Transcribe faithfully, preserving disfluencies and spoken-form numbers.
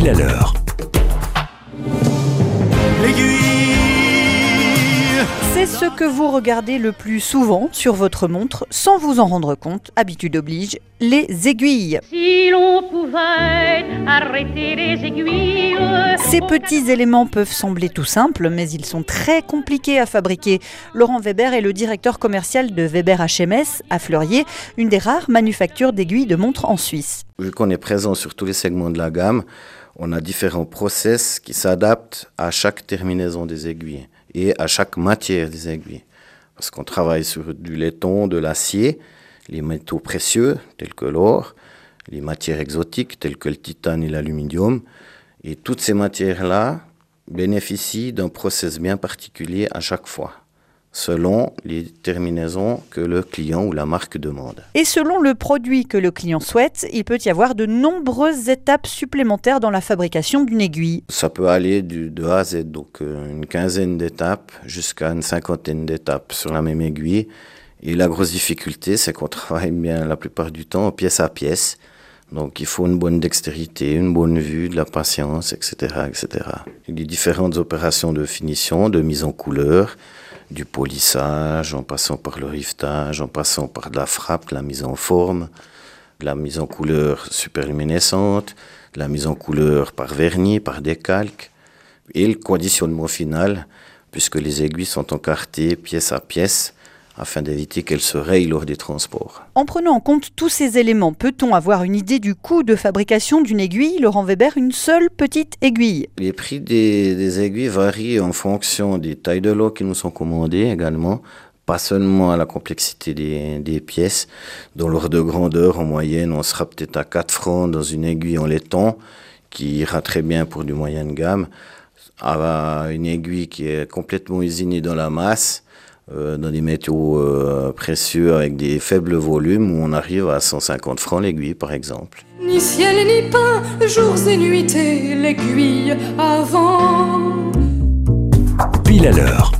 Pile à l'heure. L'aiguille. C'est ce que vous regardez le plus souvent sur votre montre, sans vous en rendre compte, habitude oblige, les aiguilles. Si l'on pouvait arrêter les aiguilles. Ces petits éléments peuvent sembler tout simples, mais ils sont très compliqués à fabriquer. Laurent Weber est le directeur commercial de Weber H M S à Fleurier, une des rares manufactures d'aiguilles de montre en Suisse. Vu qu'on est présent sur tous les segments de la gamme, on a différents process qui s'adaptent à chaque terminaison des aiguilles et à chaque matière des aiguilles. Parce qu'on travaille sur du laiton, de l'acier, les métaux précieux tels que l'or, les matières exotiques telles que le titane et l'aluminium. Et toutes ces matières-là bénéficient d'un process bien particulier à chaque fois, selon les terminaisons que le client ou la marque demande. Et selon le produit que le client souhaite, il peut y avoir de nombreuses étapes supplémentaires dans la fabrication d'une aiguille. Ça peut aller du, de A à Z, donc euh, une quinzaine d'étapes jusqu'à une cinquantaine d'étapes sur la même aiguille. Et la grosse difficulté, c'est qu'on travaille bien la plupart du temps pièce à pièce. Donc il faut une bonne dextérité, une bonne vue, de la patience, et cetera, et cetera. Il y a différentes opérations de finition, de mise en couleur, du polissage, en passant par le rivetage, en passant par de la frappe, de la mise en forme, de la mise en couleur superluminescente, de la mise en couleur par vernis, par décalque, et le conditionnement final, puisque les aiguilles sont encartées pièce à pièce, afin d'éviter qu'elles se rayent lors des transports. En prenant en compte tous ces éléments, peut-on avoir une idée du coût de fabrication d'une aiguille, Laurent Weber, une seule petite aiguille? Les prix des, des aiguilles varient en fonction des tailles de lot qui nous sont commandées également, pas seulement à la complexité des, des pièces. Dans l'ordre de grandeur, en moyenne, on sera peut-être à quatre francs dans une aiguille en laiton, qui ira très bien pour du moyenne gamme, à une aiguille qui est complètement usinée dans la masse, Euh, dans des métaux euh, précieux avec des faibles volumes où on arrive à cent cinquante francs l'aiguille par exemple. Ni ciel ni pain, jours et nuitées, l'aiguille avant. Pile à l'heure.